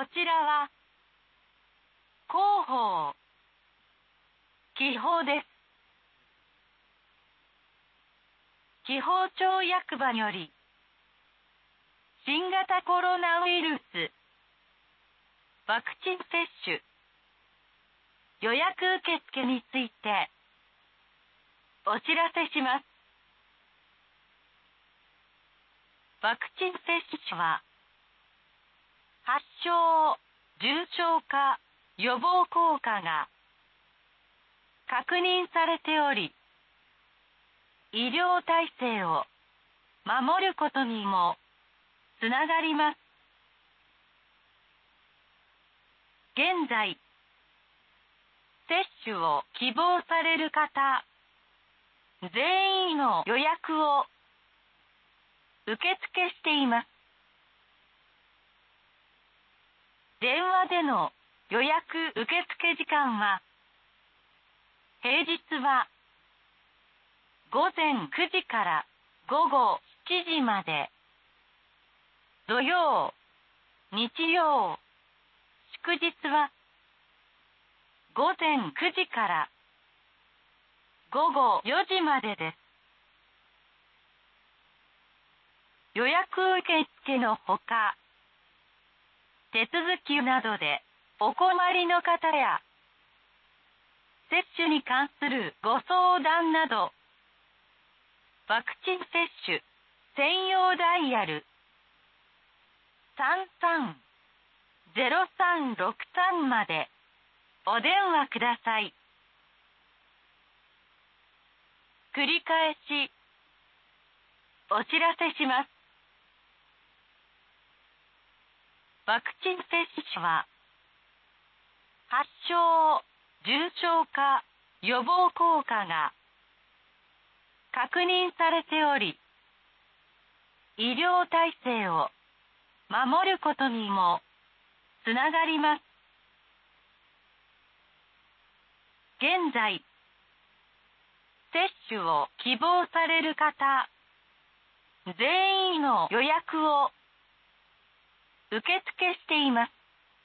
ちらは広報記法です。紀宝町役場により新型コロナウイルスワクチン接種予約受付についてお知らせします。ワクチン接種は発症、重症化、予防効果が確認されており、医療体制を守ることにもつながります。現在、接種を希望される方、全員の予約を受付しています。電話での予約受付時間は、平日は午前9時から午後7時まで、土曜、日曜、祝日は午前9時から午後4時までです。予約受付のほか、手続きなどでお困りの方や、接種に関するご相談など、ワクチン接種専用ダイヤル33-0363までお電話ください。繰り返しお知らせします。ワクチン接種は発症、重症化、予防効果が確認されており、医療体制を守ることにもつながります。現在、接種を希望される方、全員の予約を受付しています。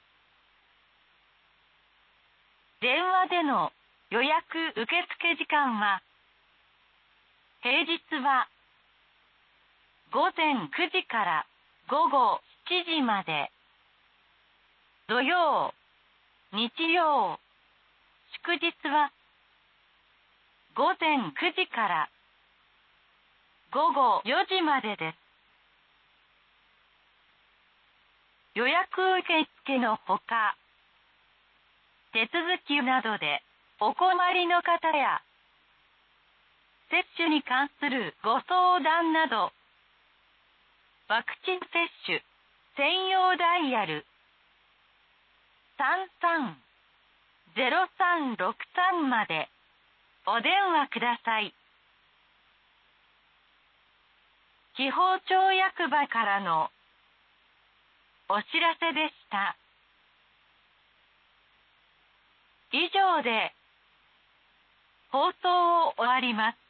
電話での予約受付時間は、平日は午前9時から午後7時まで、土曜、日曜、祝日は午前9時から午後4時までです。予約受付のほか、手続きなどでお困りの方や、接種に関するご相談など、ワクチン接種専用ダイヤル33-0363までお電話ください。紀宝町役場からのお知らせでした。以上で放送を終わります。